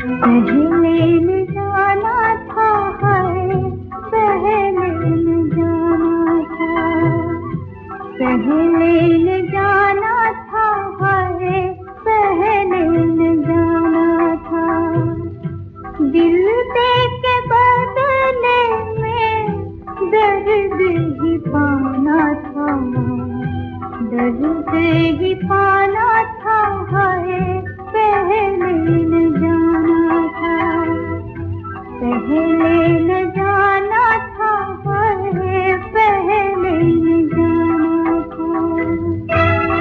पहले न जाना था है, पहले न जाना था, पहले न जाना था है, पहले न जाना था। दिल दे के बदले में दर्द ही पाना था, दर्द ही पाना था है, पहले न जाना था, पहले न जाना था है, पहले न जाना था।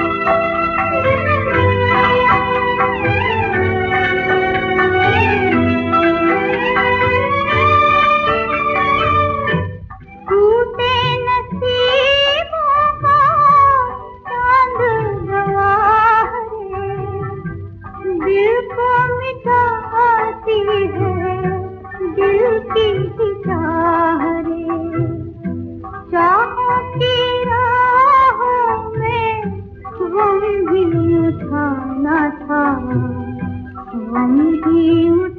टूटे नसीबों का चांद गवा है, दिल को मिटाती है दिल की चाह रे। चाहों की राहों में गम भी उठाना था, गम भी